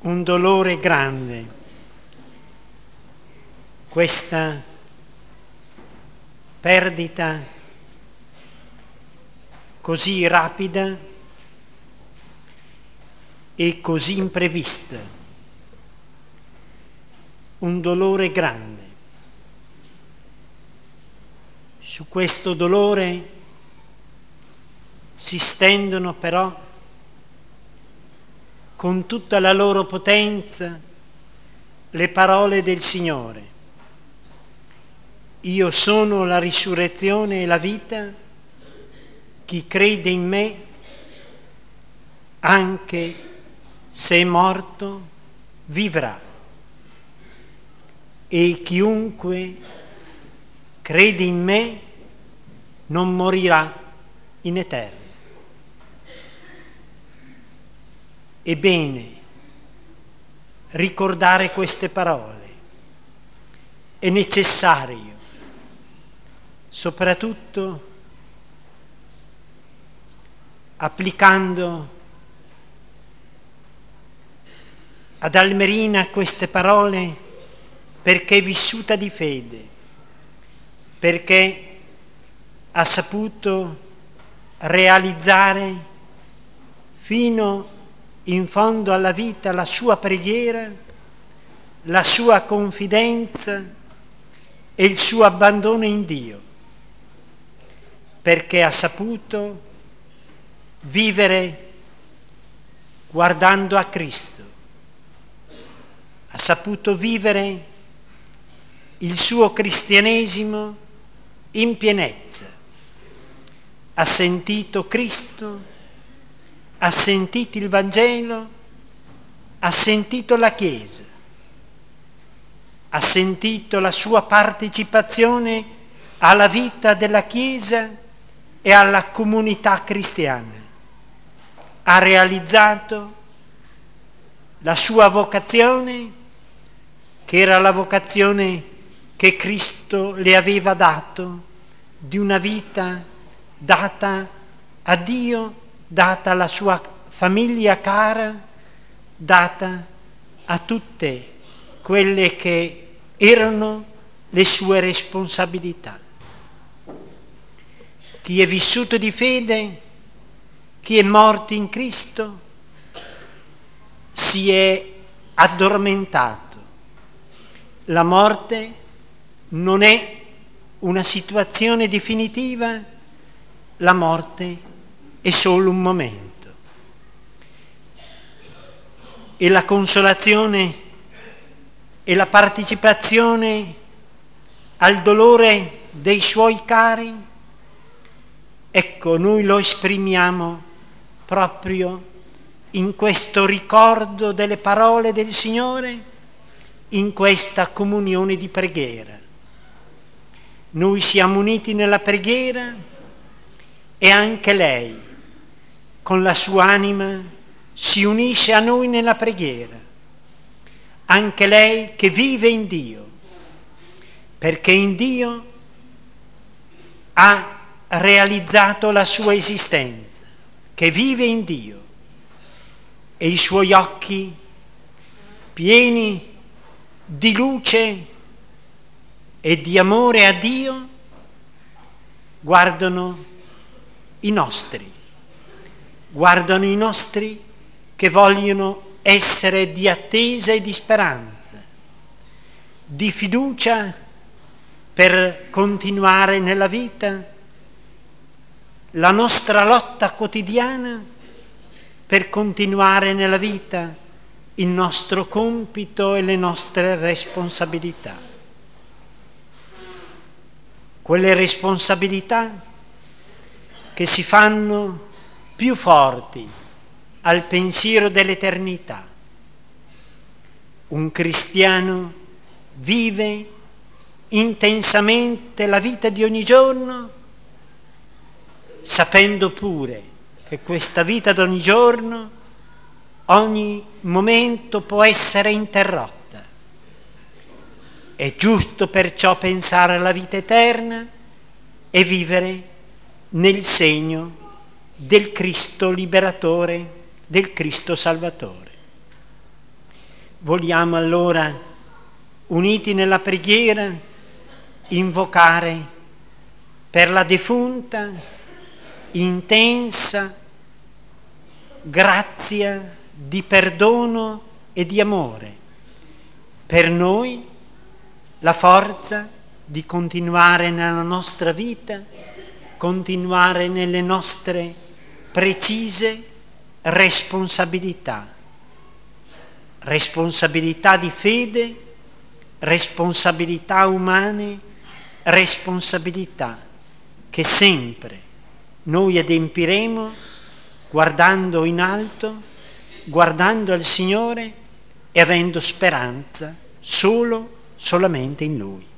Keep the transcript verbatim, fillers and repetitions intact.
un dolore grande, questa perdita così rapida e così imprevista, un dolore grande. Su questo dolore si stendono però con tutta la loro potenza le parole del Signore: io sono la risurrezione e la vita, chi crede in me, anche se è morto, vivrà, e chiunque crede in me non morirà in eterno. È bene ricordare queste parole, è necessario, soprattutto applicando ad Almerina queste parole, perché è vissuta di fede, perché ha saputo realizzare fino in fondo alla vita la sua preghiera, la sua confidenza e il suo abbandono in Dio, perché ha saputo vivere guardando a Cristo, ha saputo vivere il suo cristianesimo in pienezza, ha sentito Cristo, ha sentito il Vangelo, ha sentito la Chiesa, ha sentito la sua partecipazione alla vita della Chiesa e alla comunità cristiana, ha realizzato la sua vocazione, che era la vocazione che Cristo le aveva dato, di una vita data a Dio, data alla sua famiglia cara, data a tutte quelle che erano le sue responsabilità. Chi è vissuto di fede, chi è morto in Cristo, si è addormentato. La morte non è una situazione definitiva, la morte è solo un momento. E la consolazione e la partecipazione al dolore dei suoi cari, ecco, noi lo esprimiamo proprio in questo ricordo delle parole del Signore, in questa comunione di preghiera. Noi siamo uniti nella preghiera e anche lei, con la sua anima, si unisce a noi nella preghiera. Anche lei che vive in Dio, perché in Dio ha realizzato la sua esistenza, che vive in Dio, e i suoi occhi pieni di luce e di amore a Dio guardano i nostri, guardano i nostri che vogliono essere di attesa e di speranza, di fiducia per continuare nella vita la nostra lotta quotidiana, per continuare nella vita il nostro compito e le nostre responsabilità. Quelle responsabilità che si fanno più forti al pensiero dell'eternità. Un cristiano vive intensamente la vita di ogni giorno, sapendo pure che questa vita di ogni giorno, ogni momento può essere interrotta. È giusto perciò pensare alla vita eterna e vivere nel segno del Cristo liberatore, del Cristo salvatore. Vogliamo allora, uniti nella preghiera, invocare per la defunta intensa grazia di perdono e di amore, per noi la forza di continuare nella nostra vita, continuare nelle nostre precise responsabilità, responsabilità di fede, responsabilità umane, responsabilità che sempre noi adempiremo guardando in alto, guardando al Signore e avendo speranza solo, solamente in Lui.